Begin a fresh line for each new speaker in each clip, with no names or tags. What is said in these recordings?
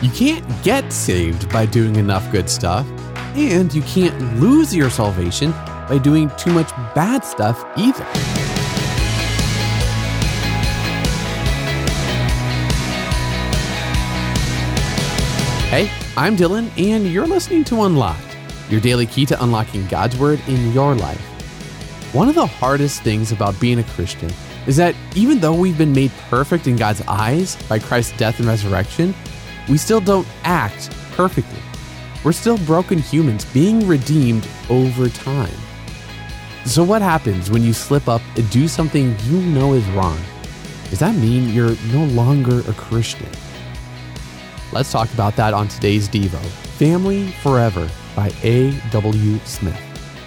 You can't get saved by doing enough good stuff, and you can't lose your salvation by doing too much bad stuff either. Hey, I'm Dylan, and you're listening to Unlocked, your daily key to unlocking God's Word in your life. One of the hardest things about being a Christian is that even though we've been made perfect in God's eyes by Christ's death and resurrection, we still don't act perfectly. We're still broken humans being redeemed over time. So what happens when you slip up and do something you know is wrong? Does that mean you're no longer a Christian? Let's talk about that on today's Devo, Family Forever by A.W. Smith.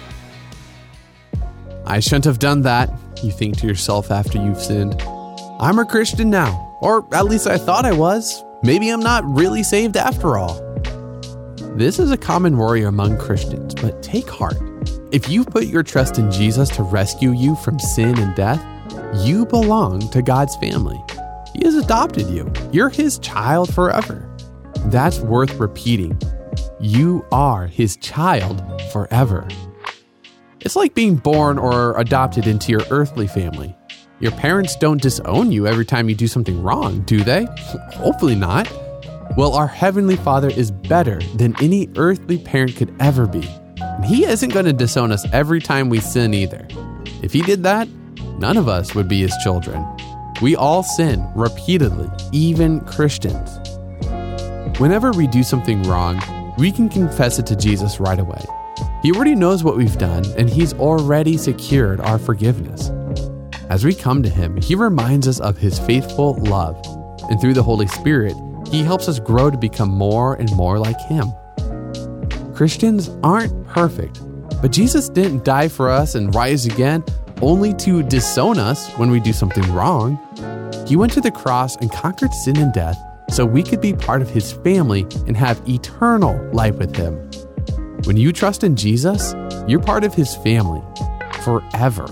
I shouldn't have done that, you think to yourself after you've sinned. I'm a Christian now, or at least I thought I was. Maybe I'm not really saved after all. This is a common worry among Christians, but take heart. If you put your trust in Jesus to rescue you from sin and death, you belong to God's family. He has adopted you. You're His child forever. That's worth repeating. You are His child forever. It's like being born or adopted into your earthly family. Your parents don't disown you every time you do something wrong, do they? Hopefully not. Well, our Heavenly Father is better than any earthly parent could ever be. And He isn't going to disown us every time we sin either. If He did that, none of us would be His children. We all sin repeatedly, even Christians. Whenever we do something wrong, we can confess it to Jesus right away. He already knows what we've done, and He's already secured our forgiveness. As we come to Him, He reminds us of His faithful love, and through the Holy Spirit, He helps us grow to become more and more like Him. Christians aren't perfect, but Jesus didn't die for us and rise again only to disown us when we do something wrong. He went to the cross and conquered sin and death so we could be part of His family and have eternal life with Him. When you trust in Jesus, you're part of His family forever.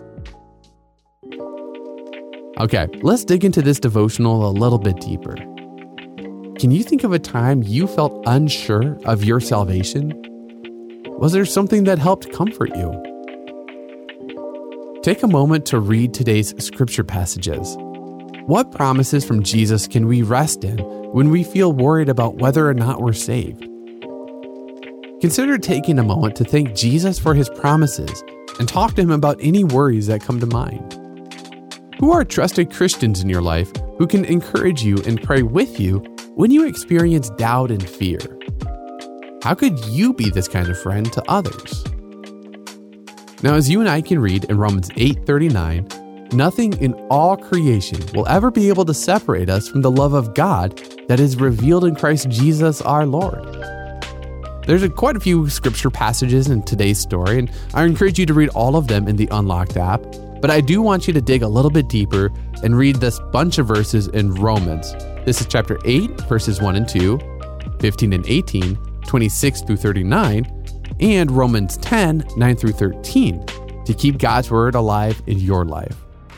Okay, let's dig into this devotional a little bit deeper. Can you think of a time you felt unsure of your salvation? Was there something that helped comfort you? Take a moment to read today's scripture passages. What promises from Jesus can we rest in when we feel worried about whether or not we're saved? Consider taking a moment to thank Jesus for His promises and talk to Him about any worries that come to mind. Who are trusted Christians in your life who can encourage you and pray with you when you experience doubt and fear? How could you be this kind of friend to others? Now, as you and I can read in Romans 8:39, nothing in all creation will ever be able to separate us from the love of God that is revealed in Christ Jesus our Lord. There's quite a few scripture passages in today's story, and I encourage you to read all of them in the Unlocked app, but I do want you to dig a little bit deeper and read this bunch of verses in Romans. This is chapter 8, verses 1 and 2, 15 and 18, 26 through 39, and Romans 10, 9 through 13, to keep God's Word alive in your life.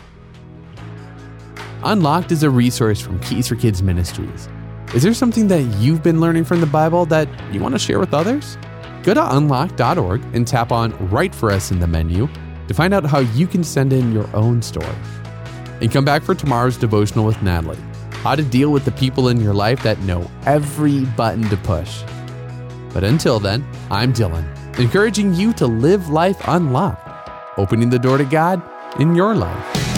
Unlocked is a resource from Keys for Kids Ministries. Is there something that you've been learning from the Bible that you want to share with others? Go to unlocked.org and tap on Write for Us in the menu to find out how you can send in your own story. And come back for tomorrow's devotional with Natalie, how to deal with the people in your life that know every button to push. But until then, I'm Dylan, encouraging you to live life unlocked, opening the door to God in your life.